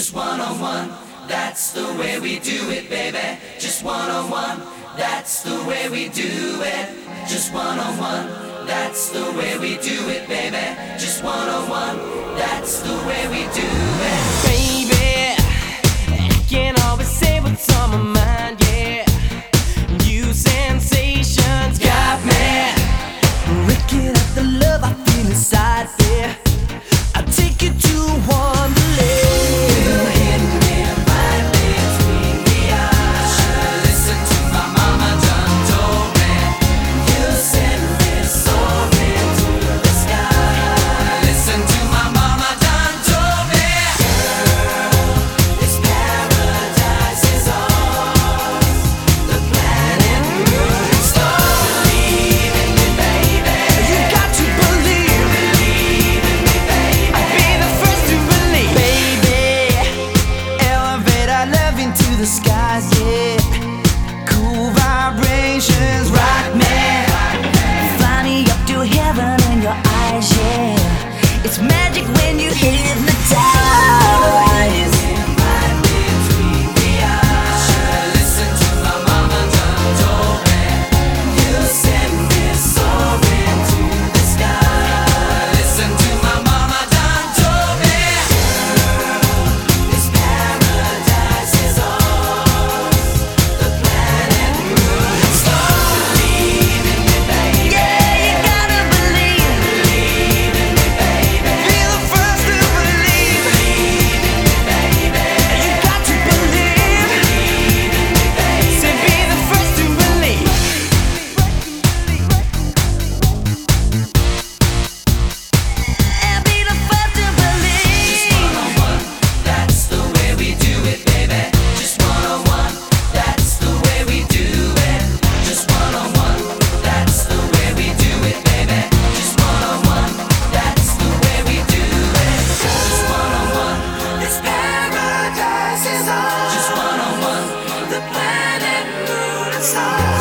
Just one-on-one, that's the way we do it, baby. Just one-on-one, that's the way we do it. Just one-on-one, that's the way we do it, baby. Just one-on-one, that's the way we do it. Baby, I can't always say what's on my mind, yeah. New sensations got me looking at the love I feel inside, yeah. I'll take you to Wonderland. You hit me right between the eyes. Should've listened to my mama done told me. You send me soaring to the sky. Listen to my mama done told me. Girl, this paradise is ours. The planet moon stars. Believe in me, baby. You got to believe. Believe in me, baby. I'll be the first to believe. Baby, elevate our love into the skies, yeah. Cool vibrations rock me. Fly me up to heaven in your eyes, yeah. It's magic when you hypnotize. Right between the eyes. Should've listened to my mama done told me. You send me soaring to the sky. Listen to my mama done told me. Girl, this paradise is ours. The planet moon stars. Believe in me, baby. Yeah, you gotta believe. Believe in me, baby. Be the first to believe. Believe in me, baby. You got to believe. Believe in me, baby. Say be the first to believe. And be the first to believe. Just one-on-one, that's the way we do it, baby. Just one-on-one, that's the way we do it. Just one-on-one, that's the way we do it, baby. Just one-on-one, that's the way we do it. Just one-on-one, this paradise is ours. Just one-on-one, the planet moon and stars.